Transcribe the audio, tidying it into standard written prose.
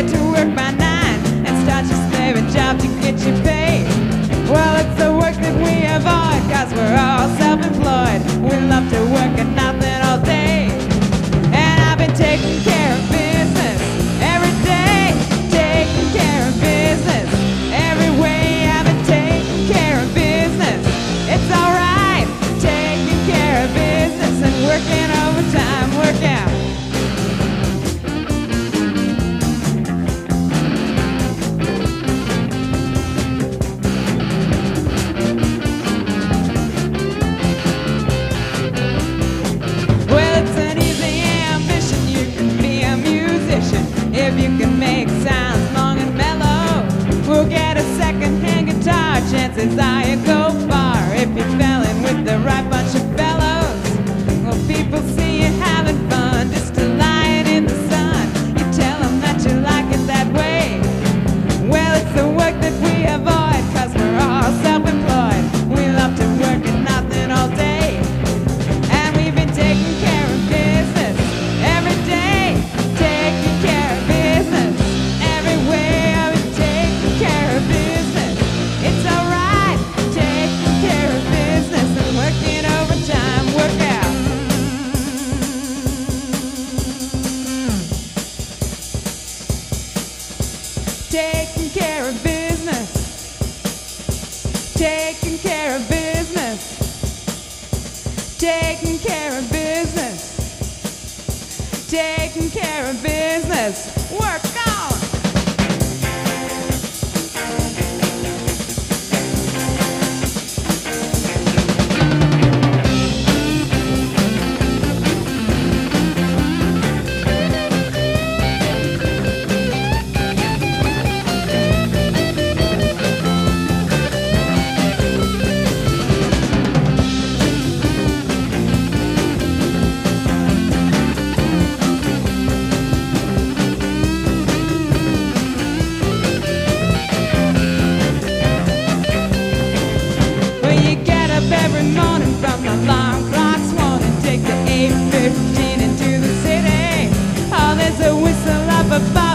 get to work by 9 and start your slaving job to get your pay. Well, it's the work that we avoid, 'cause we're all self-employed. We love to work and nothing all day. And I've been taking care of business every day, taking care of business every way. I've been taking care of business. It's alright, taking care of business and working overtime, work out. If you can make sounds long and mellow, we'll get a second-hand guitar. Chances are you go far if you fell in with the right bunch of fellows. Well, people see you having fun, just lying in the sun. You tell them that you like it that way. Well, it's the work that we avoid, 'cause we're all self-employed. We love to work and nothing all day. And we've been taking care of business every day, taking care of business every way. I've been taking care of business. It's alright, taking care of business and working overtime, work out. Taking care of business, taking care of business, taking care of business, taking care of business, work on. Every morning from the alarm clock's warning, take the 8:15 into the city. Oh, there's a whistle up above.